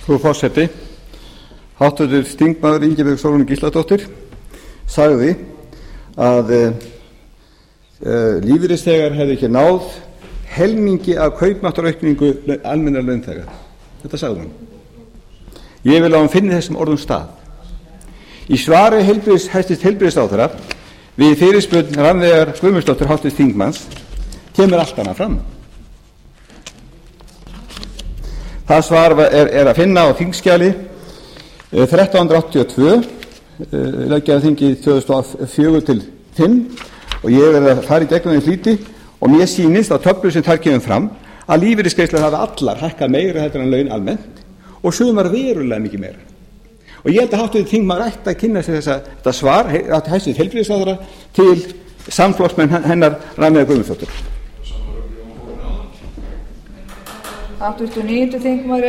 Frú forseti, háttvirtur þingmaður Ingibjörg Sólrún Gísladóttir sagði að lífeyrisþegar hefðu ekki náð helmingi af kaupmáttaraukningu almennra launþega. Þetta sagði hún. Ég vil að hún finni þessum orðum stað. Í svari hæstvirts heilbrigðisráðherra við fyrirspurn Rannveigar Guðmundsdóttur háttvirts þingmanns kemur allt annað fram. Það svar er að finna á þingskjali 1382 löggjafarþingi 2004-05 og ég verið að fara í gegnum þeim flýti og mér sýnist á töflu sem þar kemur fram að lífeyrisgreiðslur hafa allar hækkað meira heldur en laun almennt og sumar verulega mikið meira. Og ég held að háttvirtur þingmaður ætti að kynna sér þetta svar hæstvirts heilbrigðisráðherra til samflokksmenn hennar Rannveigar Guðmundsdóttur. Háttvirtur 9. þingmaður